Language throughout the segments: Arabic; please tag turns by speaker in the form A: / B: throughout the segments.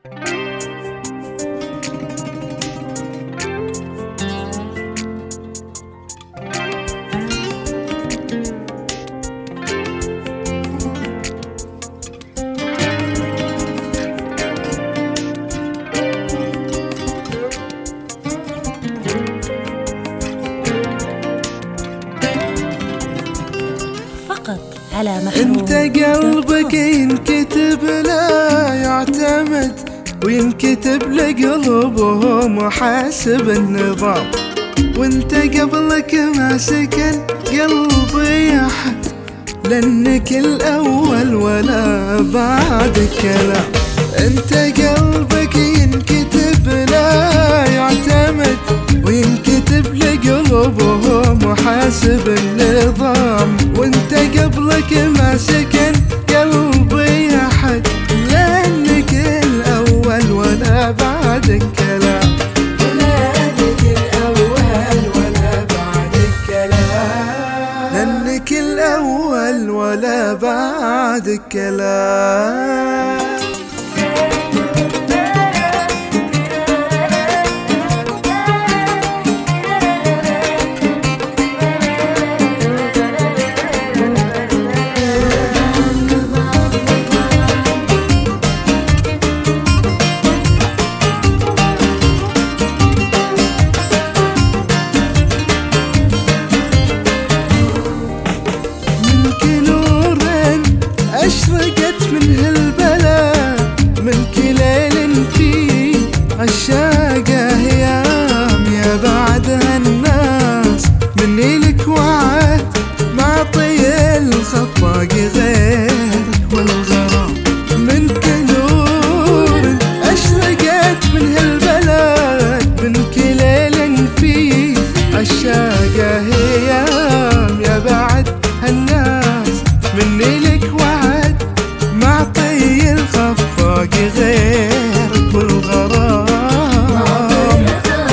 A: انت قلبك ينكتب لا يعتمد، وينكتب لقلوبهم وحاسب النظام، وانت قبلك ما سكن قلبي احد، لانك الاول ولا بعد كلام. انت قلبك ينكتب لا يعتمد، وينكتب لقلوبهم وحاسب النظام، وانت قبلك ما سكن قلبي احد، لانك الاول ولا بعد الكلام، لانك الاول ولا بعد الكلام، لانك الاول ولا بعد الكلام. أشرقت من هالبلد من كليل فيه عشاقة هيام، يا بعدها الناس مني لك وعد، معطي الخفاق غيرك والغرام. من كنور أشرقت من هالبلد من كليل فيه عشاقة هيام، يا بعد هالناس مني لك وعد، معطي الخفاق غيرك والغرام،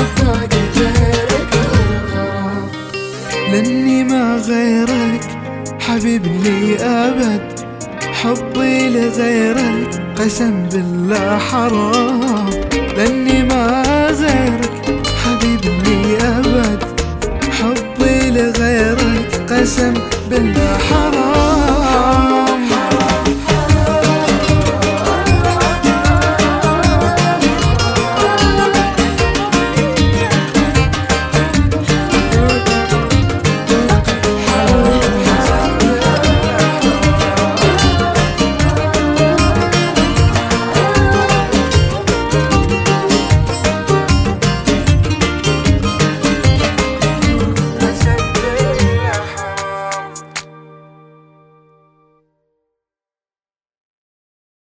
A: لاني ما غيرك حبيب لي ابد، حبي لغيرك قسم بالله حرام، لاني ما غيرك حبيب لي ابد، حبي لغيرك قسم